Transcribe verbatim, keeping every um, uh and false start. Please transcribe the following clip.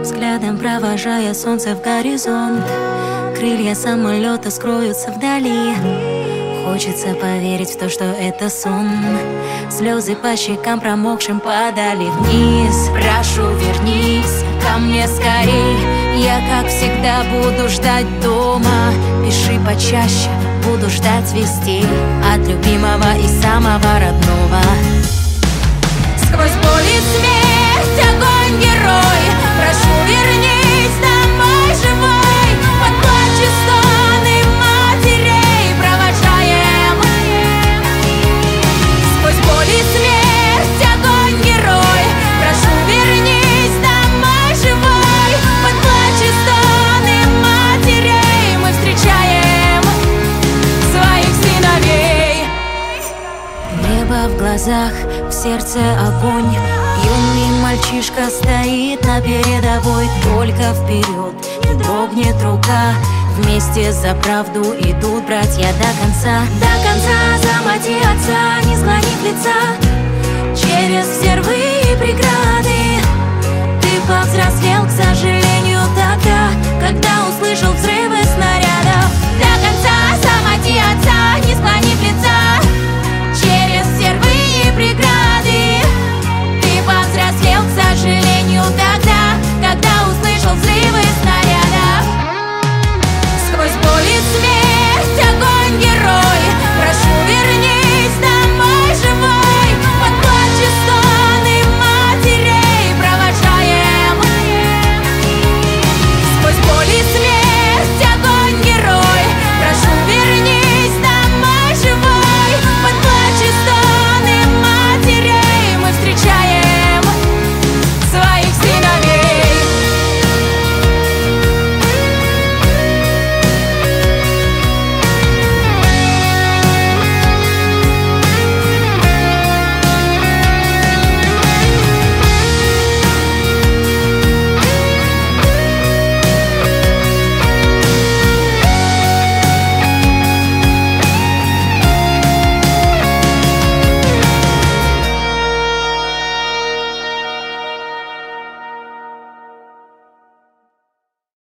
взглядом провожая солнце в горизонт. Крылья самолета скроются вдали. Хочется поверить в то, что это сон. Слезы по щекам промокшим падали вниз. Прошу, вернись ко мне скорей. Я, как всегда, буду ждать дома. Пиши почаще, буду ждать вестей от любимого и самого родного. Сквозь боль и смерть, огонь, герой. Прошу, вернись домой живой. Под плач и стоны матерей провожаем. Сквозь боль и смерть, огонь, герой. Прошу, вернись домой живой. Под плач и стоны матерей мы встречаем своих сыновей. Небо в глазах, в сердце огонь. Юный мальчишка стоит на передовой. Только вперед, не дрогнет рука. Вместе за правду идут братья до конца. До конца за мать и отца, не склонив лица. Через все рвы и преграды